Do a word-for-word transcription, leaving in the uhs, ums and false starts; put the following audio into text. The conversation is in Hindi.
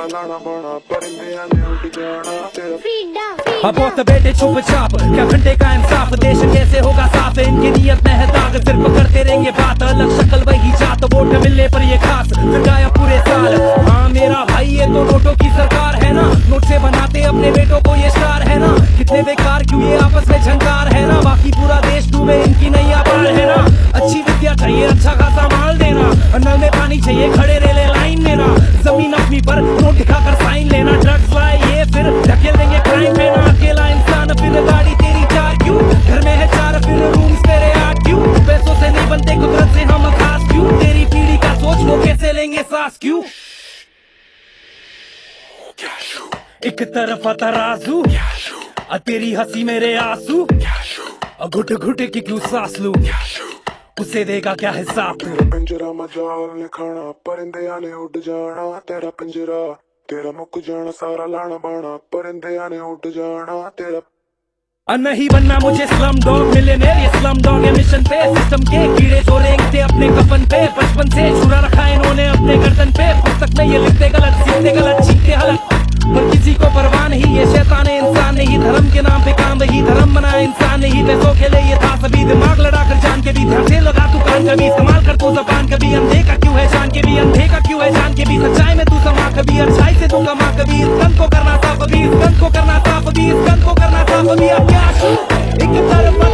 लाना बाना परिंदे आने उठ जाना तेरा। अब बहुत बेटे चुप चाप, क्या घंटे का इंसाफ, देश कैसे होगा साफ, इनकी नीयत में है दाग, सिर्फ करते रहेंगे बात, अलग शक्ल वही जात, वोट मिलने पर ये खास, फिर गायब पूरे साल। हाँ मेरा भाई ये तो नोटों की सरकार है ना, नोट से बनाते अपने बेटों को ये स्टार है ना, कितने बेकार क्यों ये आपस में झंकार है ना, बाकी पूरा देश डूबे इनकी नैया पार है ना। अच्छी विद्या चाहिए, अच्छा खासा माल देना, नल में पानी चाहिए, खड़े रेले लाइन लेना, जमीन अपनी पर नोट दिखाकर साइन लेना, ड्रग्स लाए ये फिर धकेल देंगे क्राइम पे ना, अकेला इंसान फिर गाड़ी तेरी चार क्यों, घर में है चार फिर रूम्स तेरे आठ क्यों, पैसों से नहीं बनते कुदरत से हम खास क्यों, तेरी पीढ़ी का सोच वो कैसे लेंगे सांस क्यों। एक तरफ तराजू और तेरी हंसी मेरे आंसू, घुट घुट की क्यों सांस लूं, उसे देगा क्या हिसाब तू। तेरा पिंजरा मजाल निखाना परिंदे आने उड़ जाना तेरा पिंजरा, तेरा मुक जाना सारा लाना बाना परिंदे आने उड़ जाना तेरा। नहीं बनना मुझे स्लम डॉग मिलियनेयर, ये स्लम डॉग है मिशन पे, सिस्टम के कीड़े जो रेंगते अपने कफन पे, बचपन से छुरा रखा इन्होंने अपने गर्दन पे, पुस्तक में ये लिखते गलत सीखते गलत चीखते हलक, पर किसी को परवाह नहीं, ये शैतान है इंसान नहीं, धर्म के नाम पे काम वही धर्म बना इंसान नहीं, पैसों के लिए ये था सभी, दिमाग लड़ा कर जान के भी ध्यान से लगा तू कान कभी, इस्तेमाल कर तू जबान कभी, अंधे का क्यों है जान के भी, अंधे का क्यों है जान के भी, सच्चाई में तू समा कभी, अच्छाई से तू कमा कभी, इस गन को करना साफ अभी, इस गन को करना साफ अभी, इस गन को करना साफ अभी, अब क्या एक तरफ